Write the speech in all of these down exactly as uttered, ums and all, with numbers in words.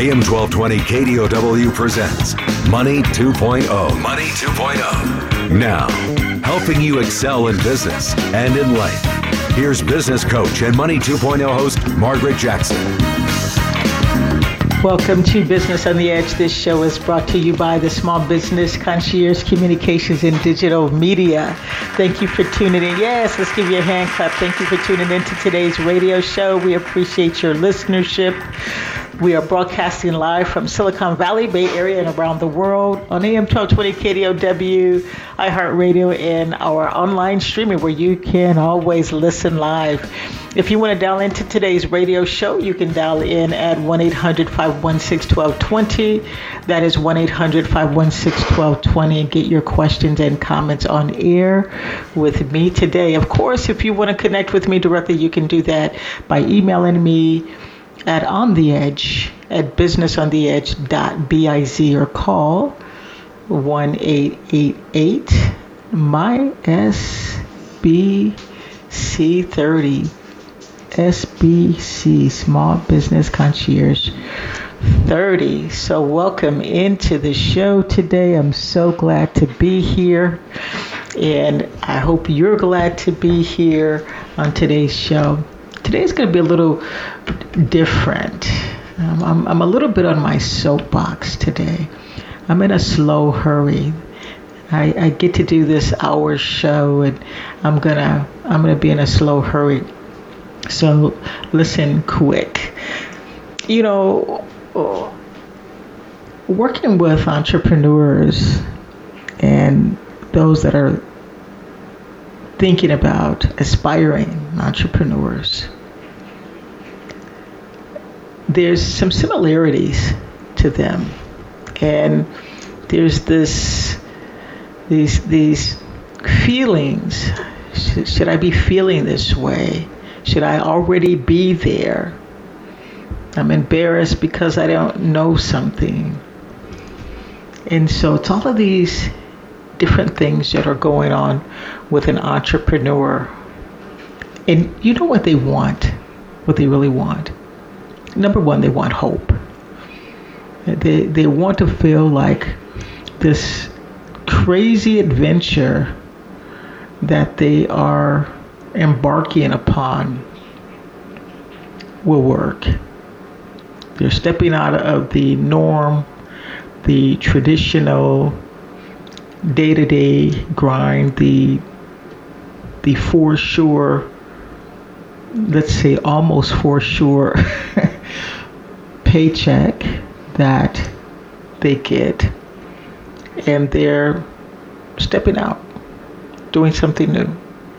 A M twelve twenty K D O W presents Money two point oh. Money two point oh. Now, helping you excel in business and in life. Here's business coach and Money two point oh host Margaret Jackson. Welcome to Business on the Edge. This show is brought to you by the Small Business Concierge Communications and Digital Media. Thank you for tuning in. Yes, let's give you a hand clap. Thank you for tuning in to today's radio show. We appreciate your listenership. We are broadcasting live from Silicon Valley, Bay Area, and around the world on A M twelve twenty K D O W, iHeartRadio, and our online streaming where you can always listen live. If you want to dial into today's radio show, you can dial in at one eight hundred five one six one two two zero. That is one eight hundred five one six one two two zero, and get your questions and comments on air with me today. Of course, if you want to connect with me directly, you can do that by emailing me at on the edge at business on the edge dot biz or call one eight eight eight M Y S B C thirty. S B C, Small Business Concierge thirty. So welcome into the show today. I'm so glad to be here, and I hope you're glad to be here on today's show. Today's going to be a little different. Um, I'm, I'm a little bit on my soapbox today. I'm in a slow hurry. I, I get to do this hour show, and I'm gonna I'm gonna be in a slow hurry. So listen quick. You know, working with entrepreneurs and those that are thinking about aspiring entrepreneurs, there's some similarities to them, and there's this these these feelings. Should, should I be feeling this way? Should I already be there? I'm embarrassed because I don't know something. And so it's all of these different things that are going on with an entrepreneur. And you know what they want, what they really want. Number one, they want hope. They, they want to feel like this crazy adventure that they are embarking upon will work. They're stepping out of the norm, the traditional day-to-day grind, the the for sure, let's say almost for sure paycheck that they get, and they're stepping out, doing something new.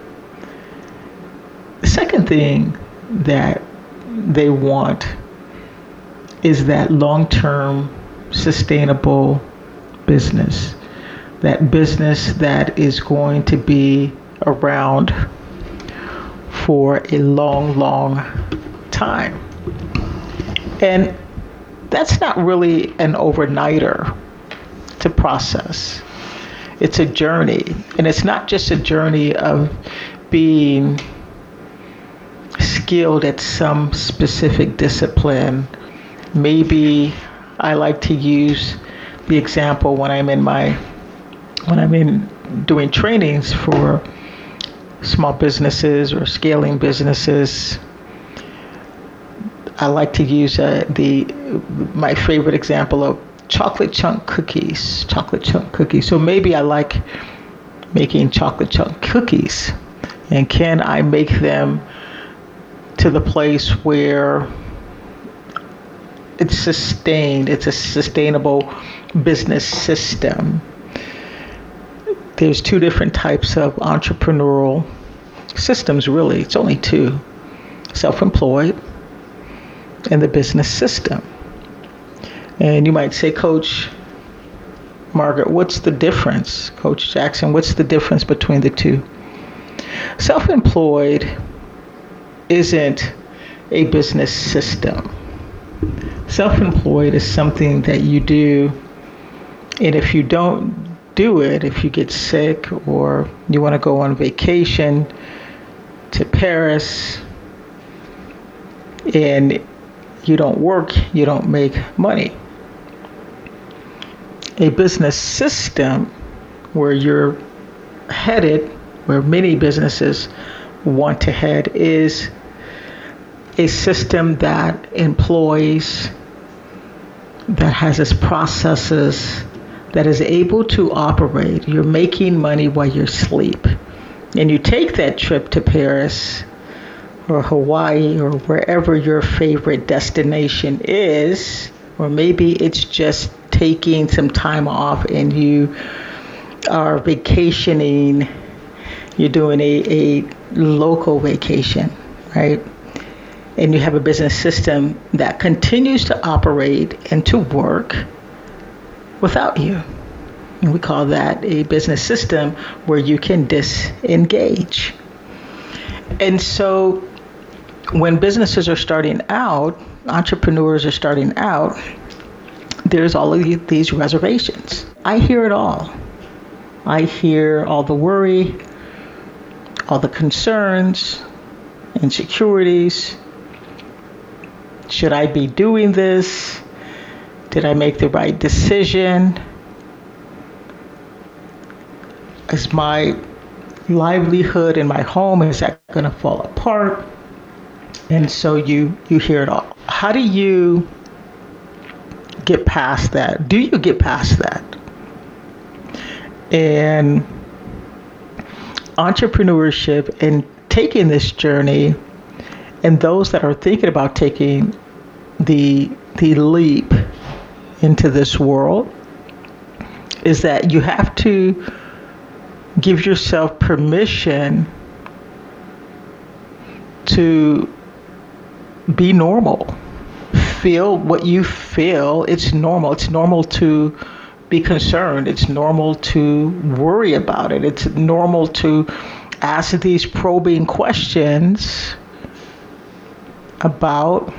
The second thing that they want is that long-term sustainable business, that business that is going to be around for a long, long time. And that's not really an overnighter to process. It's a journey, and it's not just a journey of being skilled at some specific discipline. Maybe I like to use the example when I'm in my when I'm in doing trainings for small businesses or scaling businesses. I like to use uh, the my favorite example of chocolate chunk cookies. Chocolate chunk cookies. So maybe I like making chocolate chunk cookies, and can I make them to the place where it's sustained, it's a sustainable business system. There's two different types of entrepreneurial systems, really. It's only two: self-employed and the business system. And you might say, Coach Margaret, what's the difference? Coach Jackson, what's the difference between the two? Self-employed isn't a business system. Self-employed is something that you do, and if you don't do it, if you get sick or you want to go on vacation to Paris and you don't work, you don't make money. A business system where you're headed, where many businesses want to head, is a system that employs, that has its processes, that is able to operate. You're making money while you sleep. And you take that trip to Paris or Hawaii or wherever your favorite destination is, or maybe it's just taking some time off and you are vacationing, you're doing a, a local vacation, right? And you have a business system that continues to operate and to work without you. And we call that a business system where you can disengage. And so when businesses are starting out, entrepreneurs are starting out, there's all of these reservations. I hear it all. I hear all the worry, all the concerns, insecurities. Should I be doing this? Did I make the right decision? Is my livelihood in my home, is that going to fall apart? And so you, you hear it all. How do you get past that? Do you get past that? And entrepreneurship and taking this journey, and those that are thinking about taking the the leap into this world, is that you have to give yourself permission to be normal. Feel what you feel. It's normal. It's normal to be concerned. It's normal to worry about it. It's normal to ask these probing questions about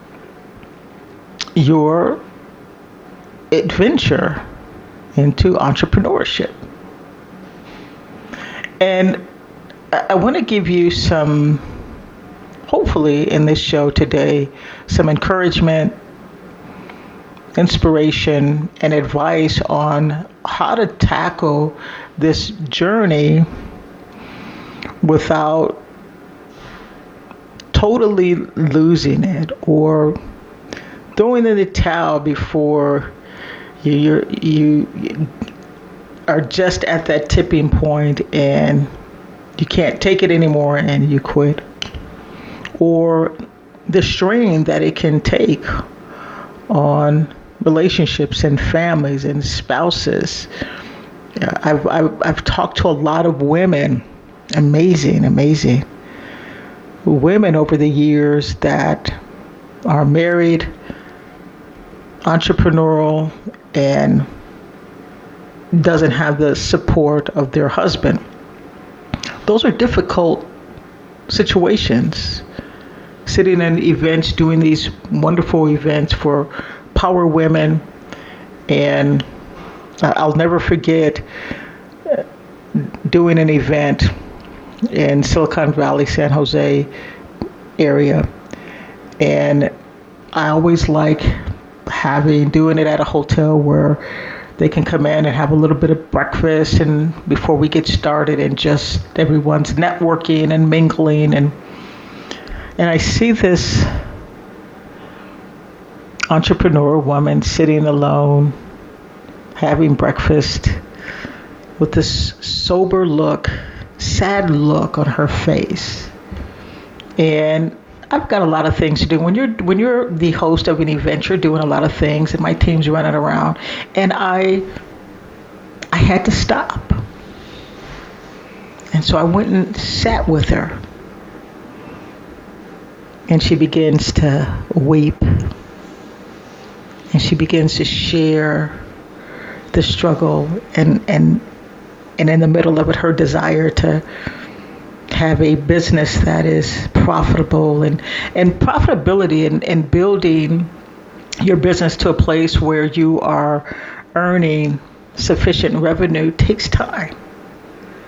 your adventure into entrepreneurship. And I want to give you some, hopefully in this show today, some encouragement, inspiration, and advice on how to tackle this journey without totally losing it or throwing in the towel before you you're, you are just at that tipping point and you can't take it anymore and you quit. Or the strain that it can take on relationships and families and spouses. I've, I've, I've talked to a lot of women, amazing, amazing women over the years that are married, entrepreneurial, and doesn't have the support of their husband. Those are difficult situations. Sitting in events, doing these wonderful events for power women. And I'll never forget doing an event in Silicon Valley, San Jose area. And I always like having, doing it at a hotel where they can come in and have a little bit of breakfast and before we get started, and just everyone's networking and mingling. And and I see this entrepreneur woman sitting alone, having breakfast with this sober look, sad look on her face. And I've got a lot of things to do. When you're when you're the host of an event, you're doing a lot of things, and my team's running around. And I I had to stop. And so I went and sat with her. And she begins to weep. And she begins to share the struggle and and and in the middle of it, her desire to have a business that is profitable, and, and profitability and, and building your business to a place where you are earning sufficient revenue takes time.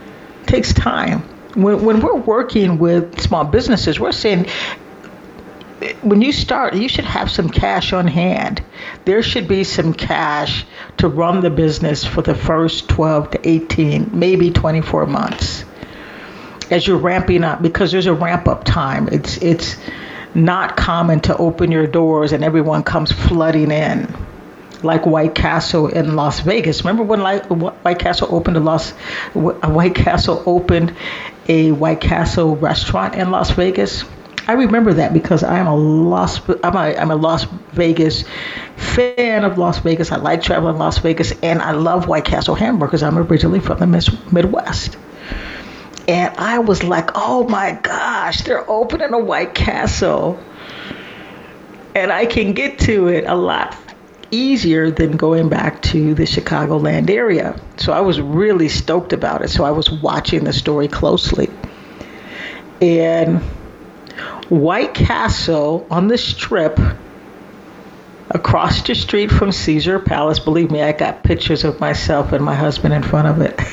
Takes time. When when we're working with small businesses, we're saying when you start, you should have some cash on hand. There should be some cash to run the business for the first twelve to eighteen, maybe twenty-four months as you're ramping up, because there's a ramp up time. It's it's not common to open your doors and everyone comes flooding in like White Castle in Las Vegas. Remember when like White Castle opened a Las White Castle opened a White Castle restaurant in Las Vegas? I remember that because I'm a Las I'm a, I'm a Las Vegas fan of Las Vegas. I like traveling in Las Vegas, and I love White Castle hamburgers. I'm originally from the Midwest. And I was like, oh my gosh, they're opening a White Castle. And I can get to it a lot easier than going back to the Chicagoland area. So I was really stoked about it. So I was watching the story closely. And White Castle on the Strip, across the street from Caesar Palace. Believe me, I got pictures of myself and my husband in front of it.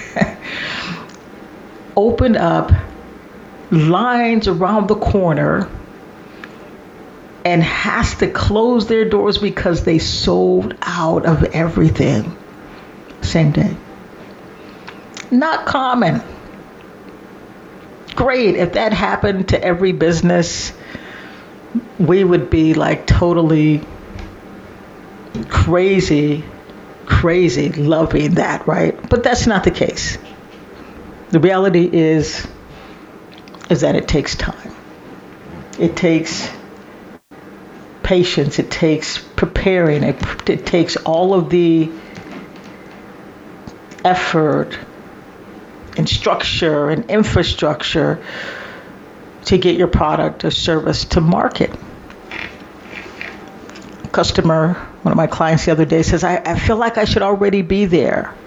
Opened up, lines around the corner, and has to close their doors because they sold out of everything. Same day. Not common. Great. If that happened to every business, we would be like totally crazy, crazy loving that, right? But that's not the case. The reality is, is that it takes time. It takes patience. It takes preparing. It, it takes all of the effort and structure and infrastructure to get your product or service to market. Customer, one of my clients the other day says, I, I feel like I should already be there.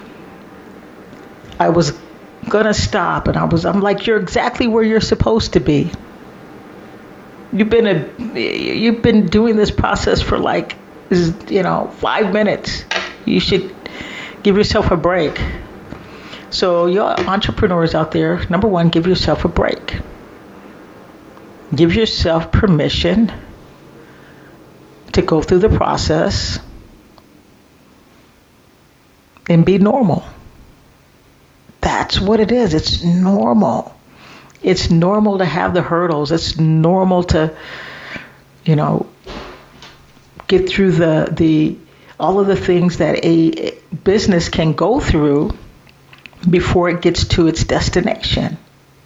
I was gonna stop, and I was, I'm like, you're exactly where you're supposed to be. You've been a, you've been doing this process for like, you know, five minutes. You should give yourself a break. So your entrepreneurs out there, number one, give yourself a break. Give yourself permission to go through the process and be normal. That's what it is. It's normal. It's normal to have the hurdles. It's normal to, you know, get through the the all of the things that a business can go through before it gets to its destination.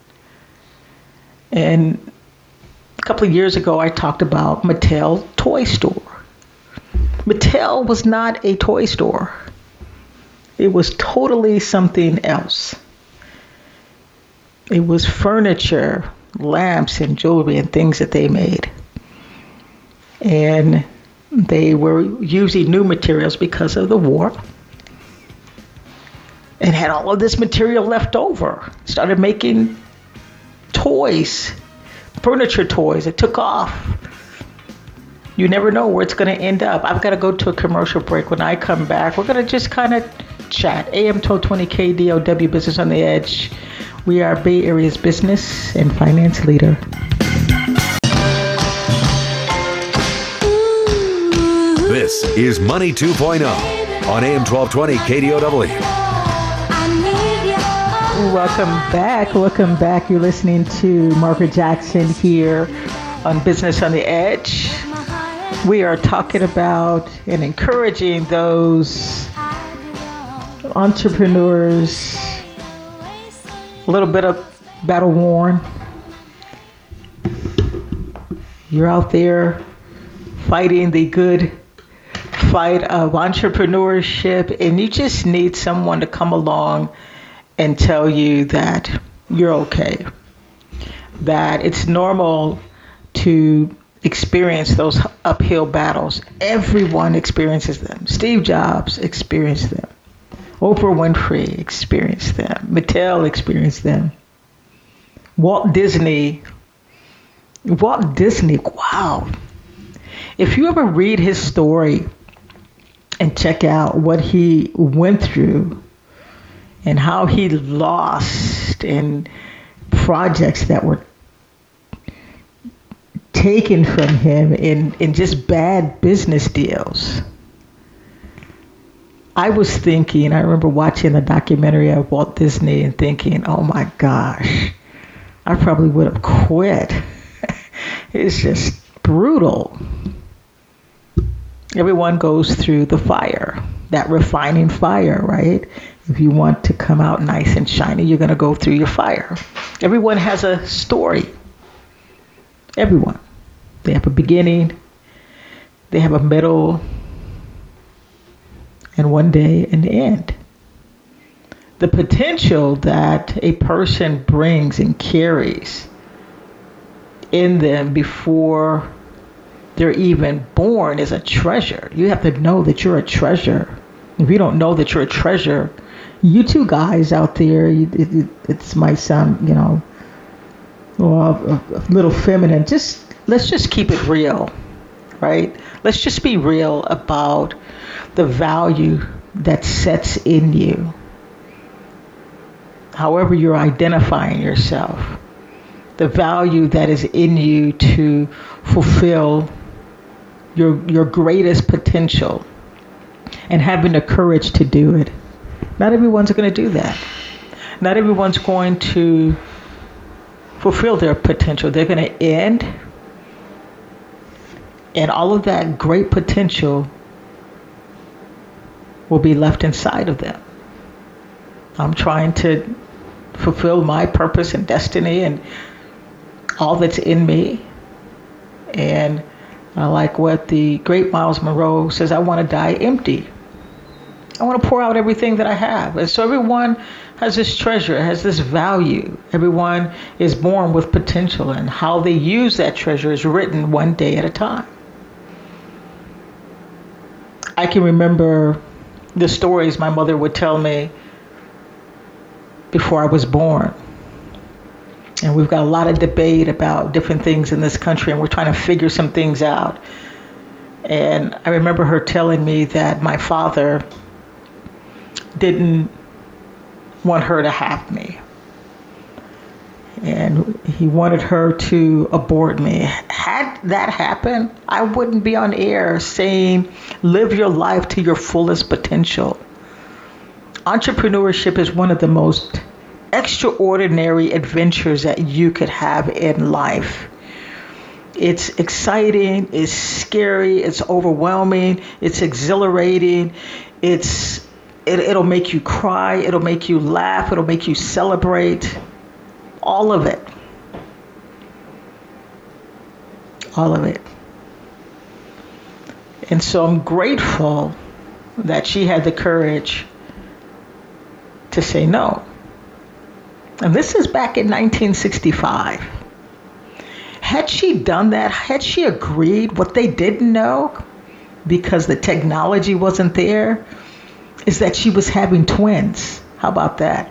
And a couple of years ago, I talked about Mattel Toy Store. Mattel was not a toy store. It was totally something else. It was furniture, lamps, and jewelry and things that they made. And they were using new materials because of the war. And had all of this material left over. Started making toys, furniture toys. It took off. You never know where it's going to end up. I've got to go to a commercial break. When I come back, we're going to just kind of chat. A M twelve twenty K D O W, Business on the Edge. We are Bay Area's business and finance leader. This is Money two point oh on A M twelve twenty K D O W. Welcome back. Welcome back. You're listening to Margaret Jackson here on Business on the Edge. We are talking about and encouraging those entrepreneurs, a little bit of battle worn. You're out there fighting the good fight of entrepreneurship, and you just need someone to come along and tell you that you're okay, that it's normal to experience those uphill battles. Everyone experiences them. Steve Jobs experienced them. Oprah Winfrey experienced them. Mattel experienced them. Walt Disney. Walt Disney, wow. If you ever read his story and check out what he went through and how he lost in projects that were taken from him in, in just bad business deals. I was thinking, I remember watching the documentary of Walt Disney and thinking, oh my gosh, I probably would have quit. It's just brutal. Everyone goes through the fire, that refining fire, right? If you want to come out nice and shiny, you're going to go through your fire. Everyone has a story. Everyone. They have a beginning, they have a middle, and one day an end. The potential that a person brings and carries in them before they're even born is a treasure. You have to know that you're a treasure. If you don't know that you're a treasure, you two guys out there, it, it, it might sound, you know, well, a, a little feminine. Just let's just keep it real, right? Let's just be real about the value that sets in you. However you're identifying yourself, the value that is in you to fulfill your your greatest potential and having the courage to do it. Not everyone's going to do that. Not everyone's going to fulfill their potential. They're going to end, and all of that great potential will be left inside of them. I'm trying to fulfill my purpose and destiny and all that's in me. And I like what the great Miles Monroe says, I want to die empty. I want to pour out everything that I have. And so everyone has this treasure, has this value. Everyone is born with potential, and how they use that treasure is written one day at a time. I can remember the stories my mother would tell me before I was born. And we've got a lot of debate about different things in this country, and we're trying to figure some things out. And I remember her telling me that my father didn't want her to have me. And he wanted her to abort me. Had that happened, I wouldn't be on air saying, live your life to your fullest potential. Entrepreneurship is one of the most extraordinary adventures that you could have in life. It's exciting, it's scary, it's overwhelming, it's exhilarating, it's it, it'll make you cry, it'll make you laugh, it'll make you celebrate. All of it. All of it. And so I'm grateful that she had the courage to say no. And this is back in nineteen sixty-five. Had she done that, had she agreed, what they didn't know, because the technology wasn't there, is that she was having twins. How about that?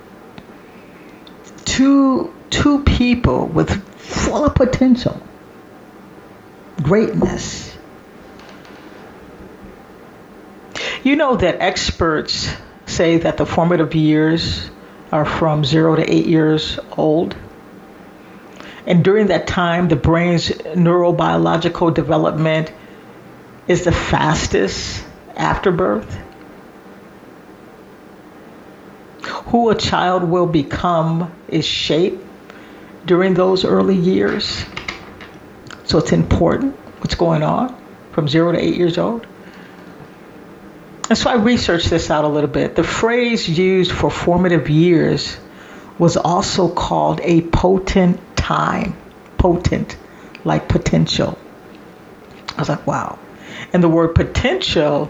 Two, two people with full of potential, greatness. You know that experts say that the formative years are from zero to eight years old. And during that time, the brain's neurobiological development is the fastest after birth. Who a child will become is shaped during those early years. So it's important what's going on from zero to eight years old. And so I researched this out a little bit. The phrase used for formative years was also called a potent time. Potent, like potential. I was like, wow. And the word potential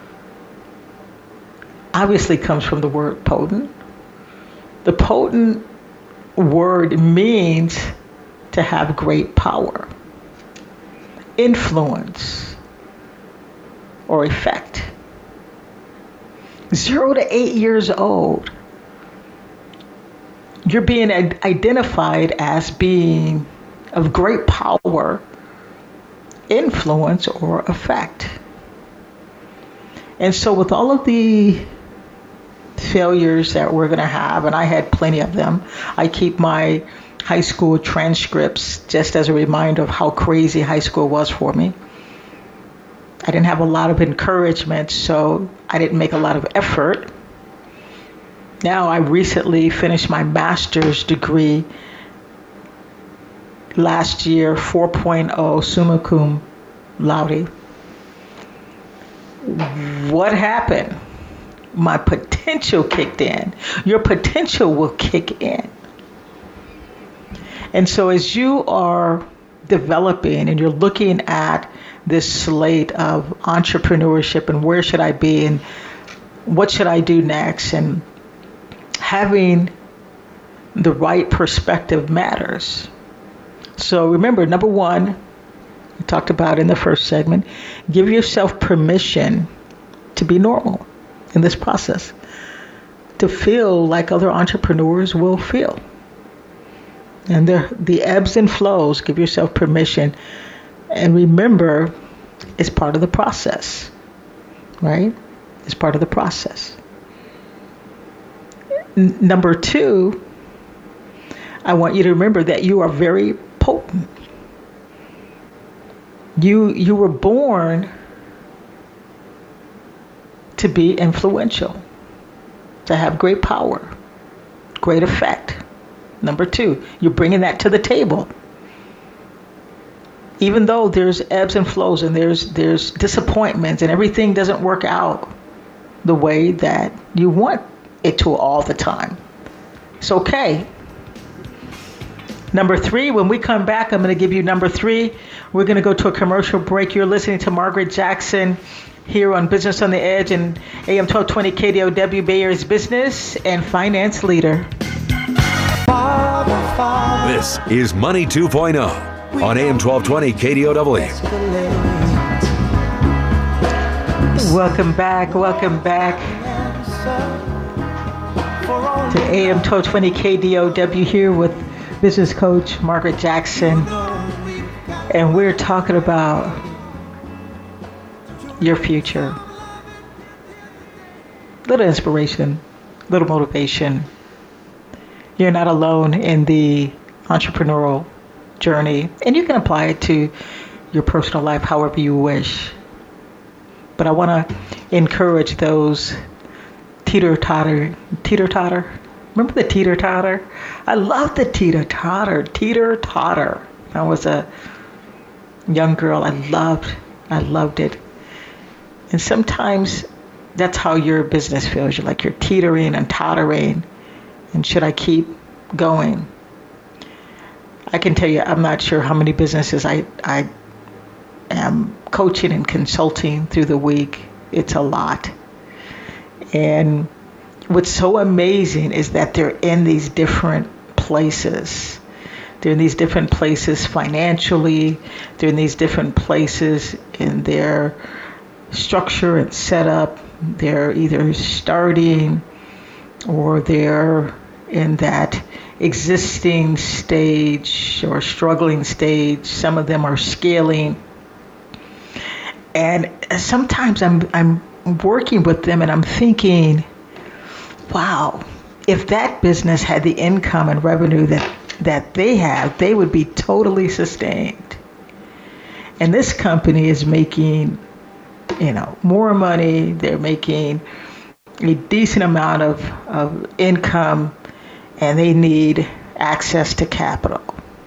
obviously comes from the word potent. The potent word means to have great power, influence, or effect. Zero to eight years old, you're being identified as being of great power, influence, or effect. And so with all of the failures that we're going to have, and I had plenty of them, I keep my high school transcripts just as a reminder of how crazy high school was for me. I didn't have a lot of encouragement, so I didn't make a lot of effort. Now I recently finished my master's degree last year, four point oh summa cum laude. What happened? My potential kicked in. Your potential will kick in. And so as you are developing and you're looking at this slate of entrepreneurship and where should I be and what should I do next, and having the right perspective matters. So remember, number one, we talked about in the first segment, give yourself permission to be normal in this process, to feel like other entrepreneurs will feel. And the, the ebbs and flows, give yourself permission. And remember, it's part of the process, right? It's part of the process. N- number two, I want you to remember that you are very potent. You, you were born to be influential, to have great power, great effect. Number two, you're bringing that to the table. Even though there's ebbs and flows and there's there's disappointments and everything doesn't work out the way that you want it to all the time. It's okay. Number three, when we come back, I'm going to give you number three. We're going to go to a commercial break. You're listening to Margaret Jackson here on Business on the Edge and A M twelve twenty K D O W, Bay Area's business and finance leader. This is Money two point oh on A M twelve twenty K D O W. Welcome back. Welcome back to A M twelve twenty K D O W here with business coach Margaret Jackson. And we're talking about your future. Little inspiration, little motivation. You're not alone in the entrepreneurial journey, and you can apply it to your personal life however you wish. But I want to encourage those teeter-totter, teeter-totter. Remember the teeter-totter? I love the teeter-totter, teeter-totter. I was a young girl. I loved, I loved it. And sometimes that's how your business feels. You're like you're teetering and tottering. And should I keep going? I can tell you, I'm not sure how many businesses I, I am coaching and consulting through the week. It's a lot. And what's so amazing is that they're in these different places. They're in these different places financially. They're in these different places in their structure and setup. They're either starting or they're in that existing stage or struggling stage. Some of them are scaling. And sometimes I'm I'm working with them and I'm thinking, wow, if that business had the income and revenue that, that they have, they would be totally sustained. And this company is making, you know, more money. They're making a decent amount of, of income, and they need access to capital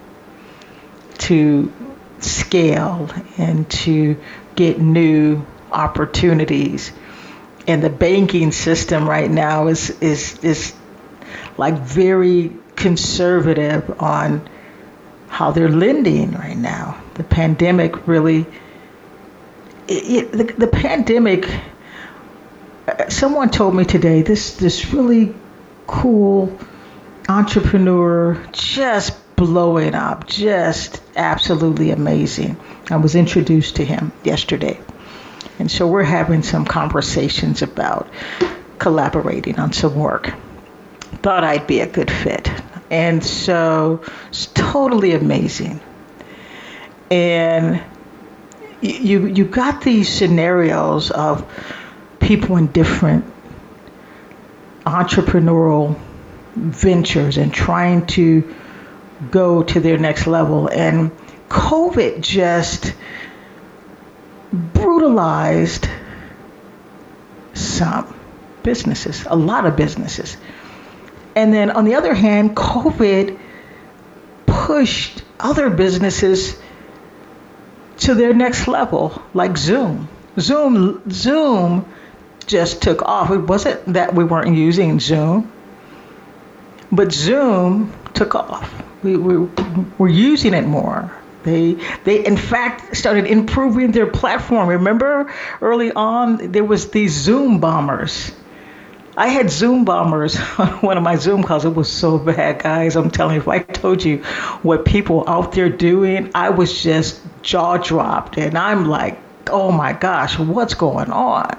to scale and to get new opportunities. And the banking system right now is is is like very conservative on how they're lending right now. The pandemic really, it, it, the, the pandemic, someone told me today, this this really cool entrepreneur just blowing up, just absolutely amazing. I was introduced to him yesterday. And so we're having some conversations about collaborating on some work. Thought I'd be a good fit. And so it's totally amazing. And you you got these scenarios of people in different entrepreneurial ventures and trying to go to their next level. And COVID just brutalized some businesses, a lot of businesses. And then on the other hand, COVID pushed other businesses to their next level, like Zoom. Zoom, Zoom just took off. It wasn't that we weren't using Zoom, but Zoom took off. We were we're using it more. They, they in fact started improving their platform. Remember early on, there was these Zoom bombers. I had Zoom bombers on one of my Zoom calls. It was so bad, guys. I'm telling you, if I told you what people out there doing, I was just jaw dropped. And I'm like, oh my gosh, what's going on?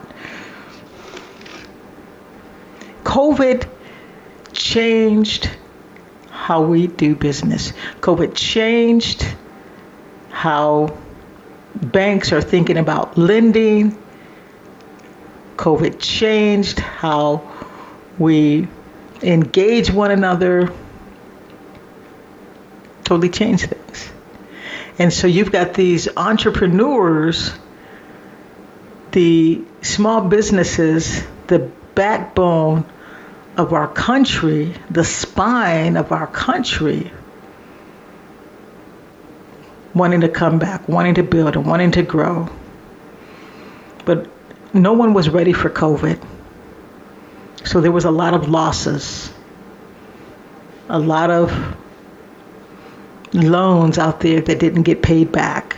COVID changed how we do business. COVID changed how banks are thinking about lending. COVID changed how we engage one another. Totally changed things. And so you've got these entrepreneurs, the small businesses, the backbone of our country, the spine of our country, wanting to come back, wanting to build, and wanting to grow. But no one was ready for COVID. So there was a lot of losses, a lot of loans out there that didn't get paid back.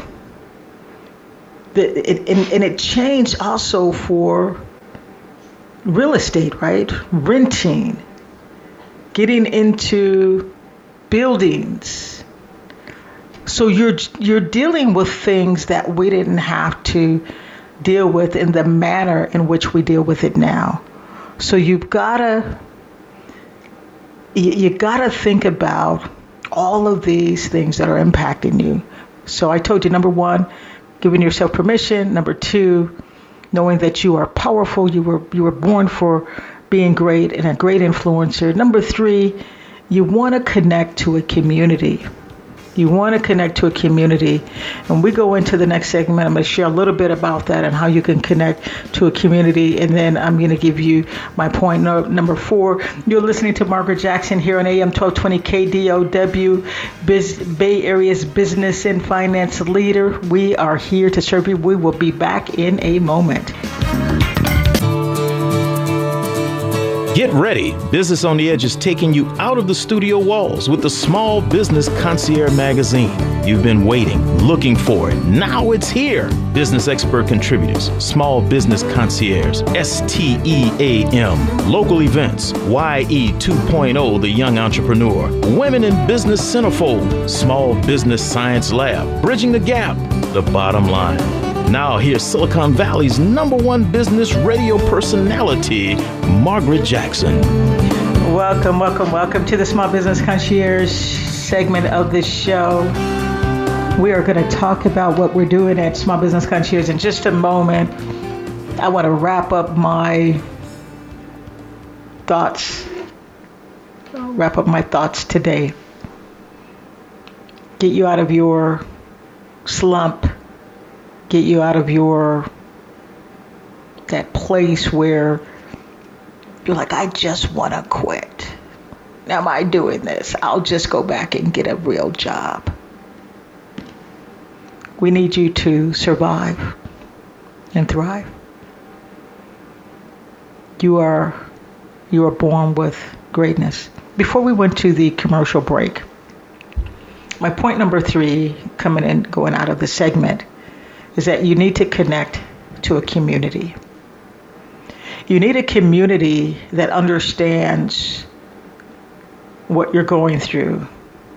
The, it, and, and it changed also for real estate, right? Renting, getting into buildings. So you're you're dealing with things that we didn't have to deal with in the manner in which we deal with it now. So you've gotta you, you gotta think about all of these things that are impacting you. So I told you, number one, giving yourself permission. Number two, knowing that you are powerful. You were you were born for being great and a great influencer. Number three, you want to connect to a community. You want to connect to a community. And we go into the next segment. I'm going to share a little bit about that and how you can connect to a community. And then I'm going to give you my point no, number four. You're listening to Margaret Jackson here on A M twelve twenty K D O W, Biz, Bay Area's business and finance leader. We are here to serve you. We will be back in a moment. Get ready. Business on the Edge is taking you out of the studio walls with the Small Business Concierge magazine. You've been waiting, looking for it. Now it's here. Business expert contributors, Small Business Concierge, S T E A M, local events, Y E two point oh, the young entrepreneur, Women in Business Centerfold, Small Business Science Lab, Bridging the Gap, the bottom line. Now here's Silicon Valley's number one business radio personality, Margaret Jackson. Welcome, welcome, welcome to the Small Business Concierge segment of this show. We are going to talk about what we're doing at Small Business Concierge in just a moment. I want to wrap up my thoughts, wrap up my thoughts today. Get you out of your slump. Get you out of your, that place where you're like, I just want to quit. Am I doing this? I'll just go back and get a real job. We need you to survive and thrive. You are, you are born with greatness. Before we went to the commercial break, my point number three, coming in, going out of the segment, is that you need to connect to a community. You need a community that understands what you're going through.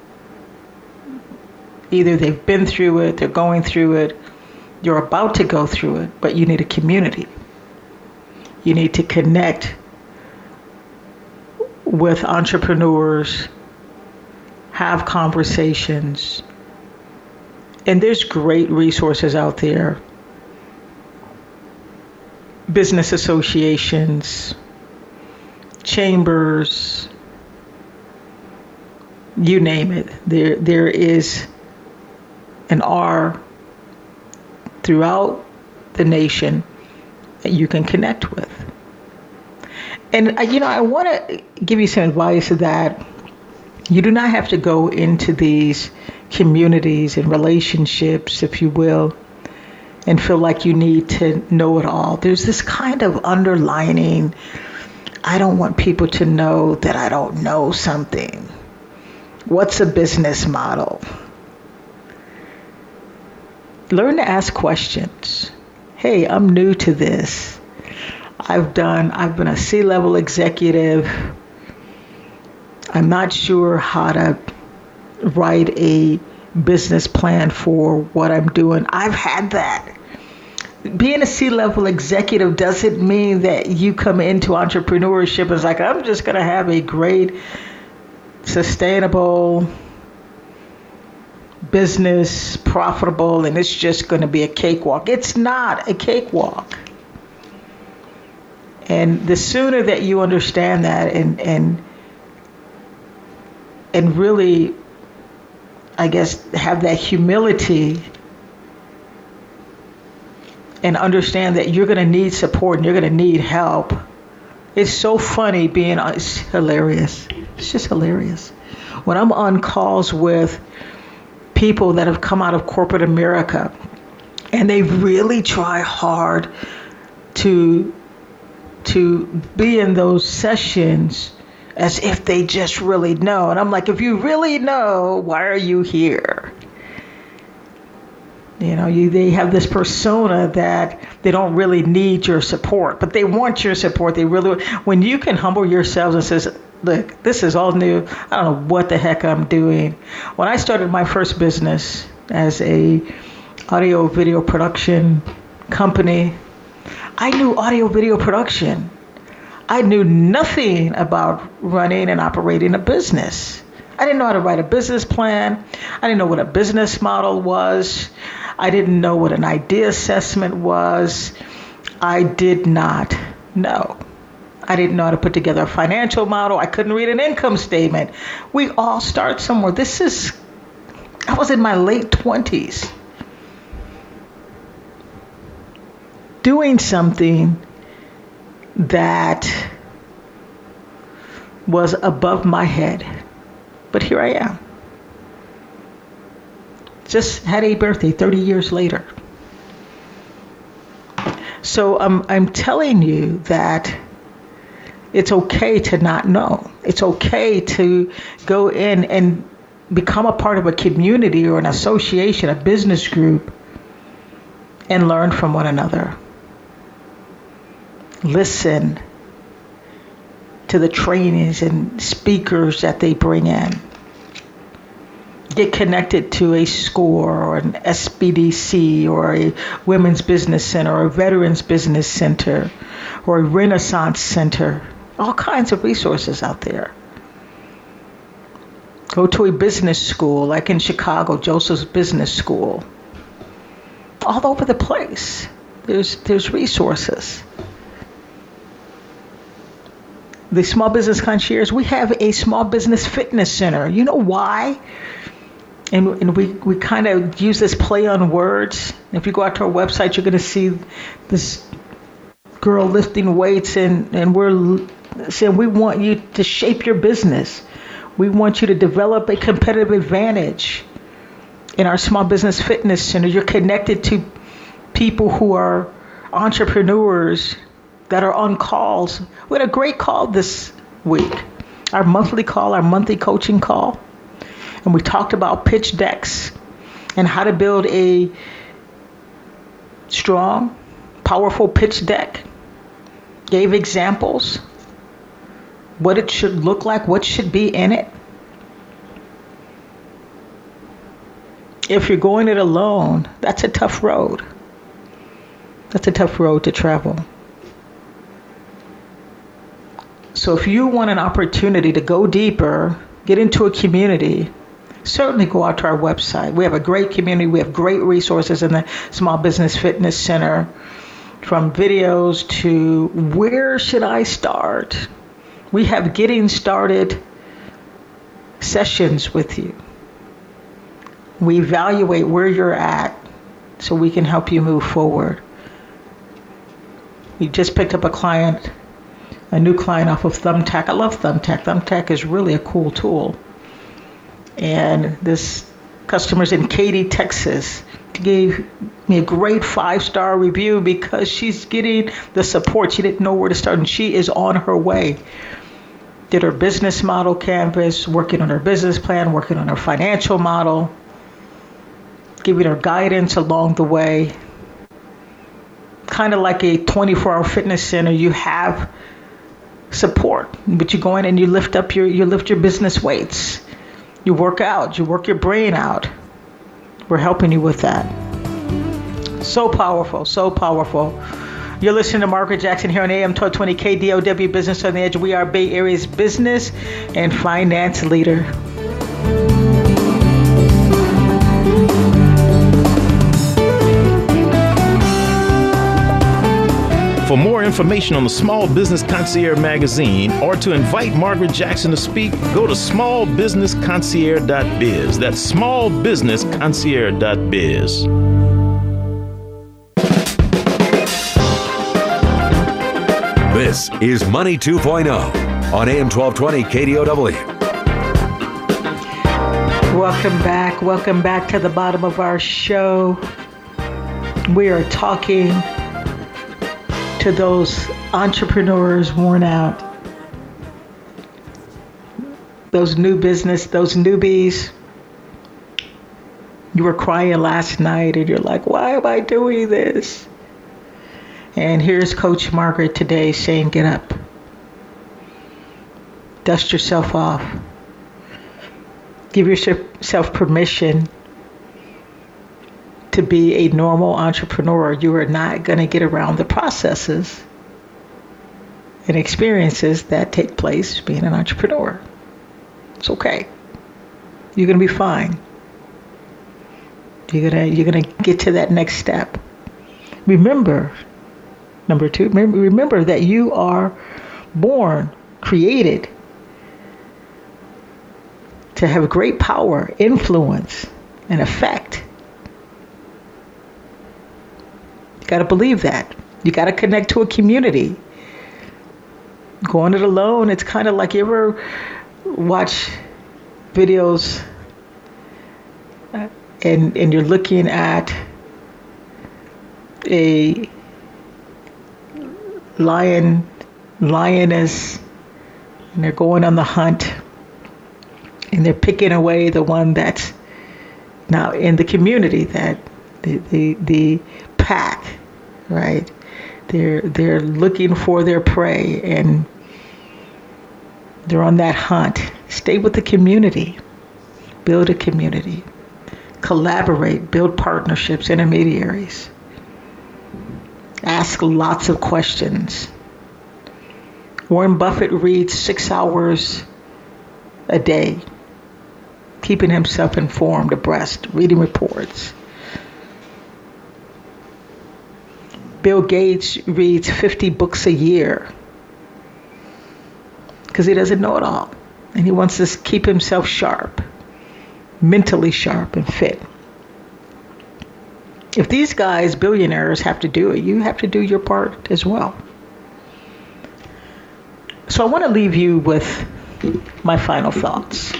Either they've been through it, they're going through it, you're about to go through it, but you need a community. You need to connect with entrepreneurs, have conversations. And there's great resources out there. Business associations, chambers, you name it. There, there is an R throughout the nation that you can connect with. And, you know, I want to give you some advice that you do not have to go into these communities and relationships, if you will, and feel like you need to know it all. There's this kind of underlining, I don't want people to know that I don't know something. What's a business model? Learn to ask questions. Hey, I'm new to this. I've done, I've been a C-level executive. I'm not sure how to write a business plan for what I'm doing. I've had that. Being a C-level executive doesn't mean that you come into entrepreneurship and it's like, I'm just going to have a great, sustainable business, profitable, and it's just going to be a cakewalk. It's not a cakewalk. And the sooner that you understand that and and and really, I guess, have that humility and understand that you're going to need support and you're going to need help. It's so funny being, it's hilarious. It's just hilarious. When I'm on calls with people that have come out of corporate America and they really try hard to to be in those sessions as if they just really know. And I'm like, if you really know, why are you here? You know, you they have this persona that they don't really need your support, but they want your support. They really, when you can humble yourselves and says, look, this is all new. I don't know what the heck I'm doing. When I started my first business as a audio video production company, I knew audio video production. I knew nothing about running and operating a business. I didn't know how to write a business plan. I didn't know what a business model was. I didn't know what an idea assessment was. I did not know. I didn't know how to put together a financial model. I couldn't read an income statement. We all start somewhere. This is, I was in my late twenties doing something that was above my head. But here I am. Just had a birthday thirty years later. So um, I'm telling you that it's okay to not know. It's okay to go in and become a part of a community or an association, a business group, and learn from one another. Listen to the trainings and speakers that they bring in. Get connected to a SCORE or an S B D C or a Women's Business Center or a Veterans Business Center or a Renaissance Center. All kinds of resources out there. Go to a business school like in Chicago, Joseph's Business School. All over the place. There's there's resources. The Small Business Concierge, we have a small business fitness center. You know why? And, and we, we kind of use this play on words. If you go out to our website, you're going to see this girl lifting weights, and, and we're saying we want you to shape your business. We want you to develop a competitive advantage. In our Small Business Fitness Center, you're connected to people who are entrepreneurs that are on calls. We had a great call this week. Our monthly call, our monthly coaching call. And we talked about pitch decks and how to build a strong, powerful pitch deck. Gave examples, what it should look like, what should be in it. If you're going it alone, that's a tough road. That's a tough road to travel. So if you want an opportunity to go deeper, get into a community, certainly go out to our website. We have a great community. We have great resources in the Small Business Fitness Center, from videos to where should I start? We have getting started sessions with you. We evaluate where you're at so we can help you move forward. We just picked up a client, a new client off of Thumbtack. I love Thumbtack. Thumbtack is really a cool tool. And this customer's in Katy, Texas. She gave me a great five-star review because she's getting the support. She didn't know where to start, and she is on her way. Did her business model canvas, working on her business plan, working on her financial model, giving her guidance along the way. Kind of like a twenty-four hour fitness center, you have support, but you go in and you lift up your, you lift your business weights. You work out, you work your brain out. We're helping you with that. So powerful, so powerful. You're listening to Margaret Jackson here on A M twelve twenty K D O W Business on the Edge. We are Bay Area's business and finance leader. For more information on the Small Business Concierge magazine or to invite Margaret Jackson to speak, go to small business concierge dot biz. That's small business concierge dot biz. This is Money two point oh on A M twelve twenty K D O W. Welcome back. Welcome back to the bottom of our show. We are talking to those entrepreneurs worn out, those new business, those newbies. You were crying last night and you're like, why am I doing this? And here's Coach Margaret today saying, get up. Dust yourself off. Give yourself permission to be a normal entrepreneur. You are not going to get around the processes and experiences that take place being an entrepreneur. It's okay. You're going to be fine. You're going to you're going to get to that next step. Remember, number two, remember, remember that you are born, created to have great power, influence, and effect. Got to believe that. You got to connect to a community. Going it alone, it's kind of like, you ever watch videos uh, and and you're looking at a lion, lioness, and they're going on the hunt and they're picking away the one that's now in the community, that the the, the pack, right? They're they're looking for their prey and they're on that hunt. Stay with the community. Build a community. Collaborate. Build partnerships, intermediaries. Ask lots of questions. Warren Buffett reads six hours a day, keeping himself informed, abreast, reading reports. Bill Gates reads fifty books a year because he doesn't know it all. And he wants to keep himself sharp, mentally sharp and fit. If these guys, billionaires, have to do it, you have to do your part as well. So I want to leave you with my final thoughts.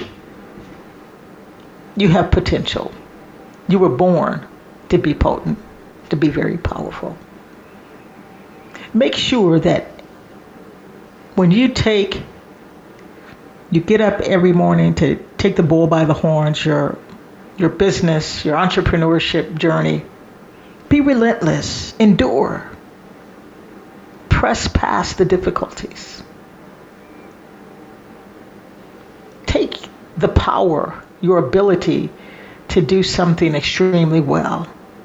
You have potential. You were born to be potent, to be very powerful. Make sure that when you take, you get up every morning to take the bull by the horns, your your business, your entrepreneurship journey, be relentless, endure, press past the difficulties. Take the power, your ability to do something extremely well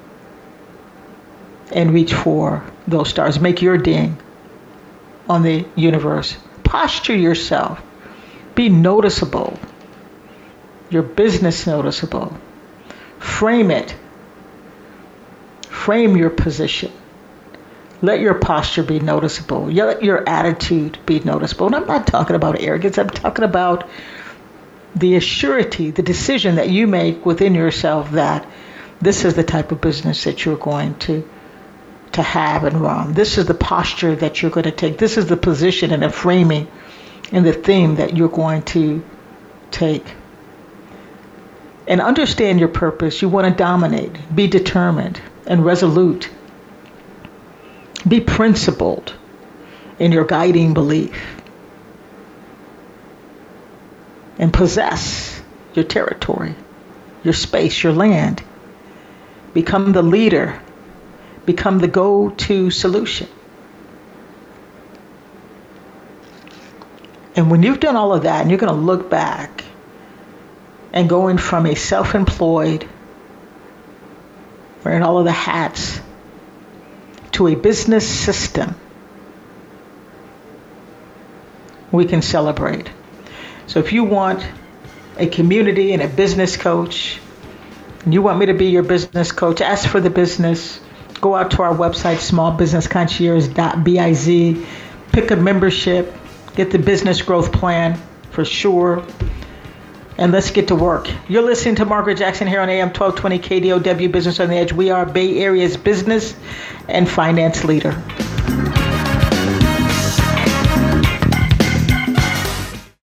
and reach for those stars. Make your ding on the universe. Posture yourself. Be noticeable. Your business noticeable. Frame it. Frame your position. Let your posture be noticeable. Let your attitude be noticeable. And I'm not talking about arrogance. I'm talking about the assurity, the decision that you make within yourself that this is the type of business that you're going to to have and run. This is the posture that you're going to take. This is the position and the framing and the theme that you're going to take. And understand your purpose. You want to dominate, be determined and resolute. Be principled in your guiding belief. And possess your territory, your space, your land. Become the leader. Become the go-to solution. And when you've done all of that, and you're going to look back and going from a self-employed, wearing all of the hats, to a business system, we can celebrate. So if you want a community and a business coach, and you want me to be your business coach, ask for the business. Go out to our website, small business concierge dot biz. Pick a membership. Get the business growth plan for sure. And let's get to work. You're listening to Margaret Jackson here on A M twelve twenty K D O W Business on the Edge. We are Bay Area's business and finance leader.